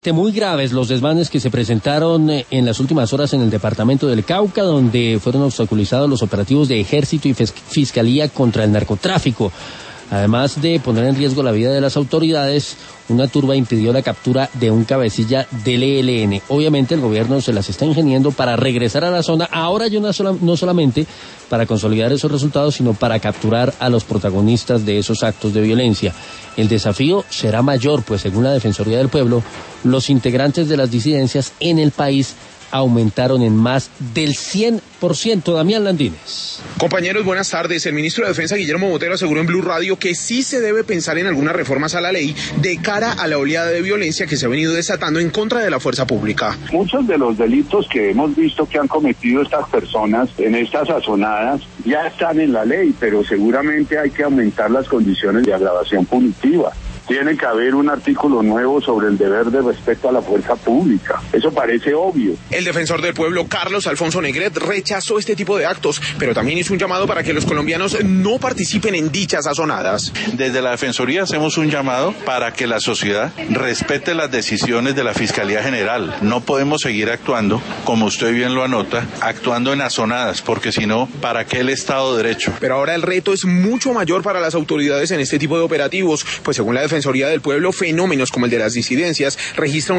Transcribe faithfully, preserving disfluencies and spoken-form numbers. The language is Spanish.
Muy graves los desmanes que se presentaron en las últimas horas en el departamento del Cauca, donde fueron obstaculizados los operativos de Ejército y Fiscalía contra el narcotráfico. Además de poner en riesgo la vida de las autoridades, una turba impidió la captura de un cabecilla del E L N. Obviamente el gobierno se las está ingeniando para regresar a la zona, ahora ya no, sola, no solamente para consolidar esos resultados, sino para capturar a los protagonistas de esos actos de violencia. El desafío será mayor, pues según la Defensoría del Pueblo, los integrantes de las disidencias en el país aumentaron en más del cien por ciento. Damián Landines. Compañeros, buenas tardes. El ministro de Defensa, Guillermo Botero, aseguró en Blue Radio que sí se debe pensar en algunas reformas a la ley de cara a la oleada de violencia que se ha venido desatando en contra de la fuerza pública. Muchos de los delitos que hemos visto que han cometido estas personas en estas azonadas ya están en la ley, pero seguramente hay que aumentar las condiciones de agravación punitiva. Tiene que haber un artículo nuevo sobre el deber de respeto a la fuerza pública. Eso parece obvio. El defensor del pueblo, Carlos Alfonso Negret, rechazó este tipo de actos, pero también hizo un llamado para que los colombianos no participen en dichas azonadas. Desde la Defensoría hacemos un llamado para que la sociedad respete las decisiones de la Fiscalía General. No podemos seguir actuando, como usted bien lo anota, actuando en azonadas, porque si no, ¿para qué el Estado de Derecho? Pero ahora el reto es mucho mayor para las autoridades en este tipo de operativos, pues según la Defensoría del Pueblo, fenómenos como el de las disidencias registran